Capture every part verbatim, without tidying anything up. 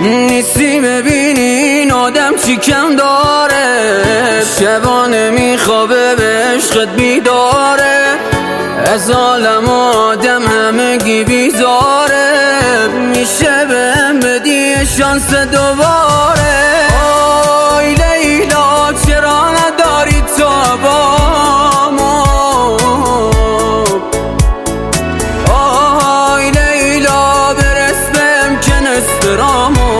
نیستی ببینی این آدم چی کم داره، شبانه میخوابه به عشقت بیداره، از عالم آدم همگی بیزاره، میشه بهم بدی شانس دوباره. آی لیلا چرا نداری تو بامو، آی لیلا برس بهم که نصف رامو،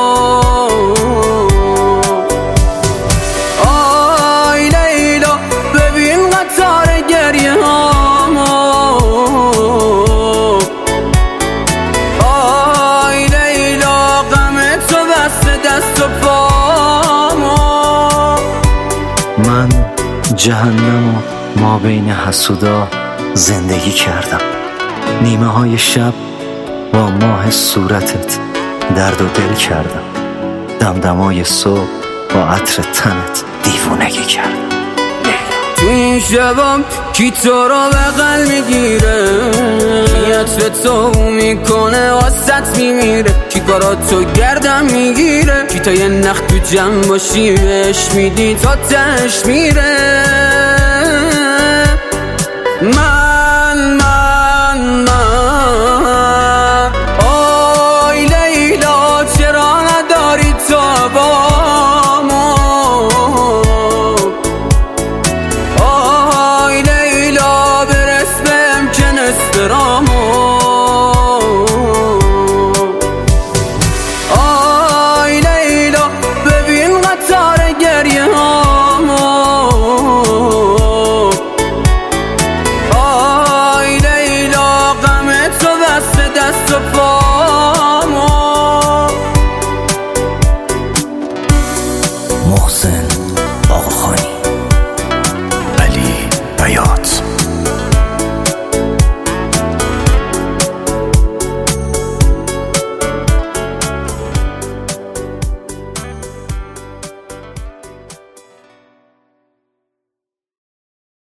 آی لیلا ببین قطار گریه هامو، آی لیلا غم تو بسته دست و پامو. من جهنم و ما بین حسودا زندگی کردم، نیمه های شب با ماه صورتت درد و دل کردم، دمدمای صبح با عطر تنت دیوونگی کردم. تو این شبام کی تو رو بغل میگیره، کی عطر تو میکنه واسط میمیره، کی کاراتو گردم میگیره، کی تا یه نخ تو جمع باشی بهش میدی تا تش میره.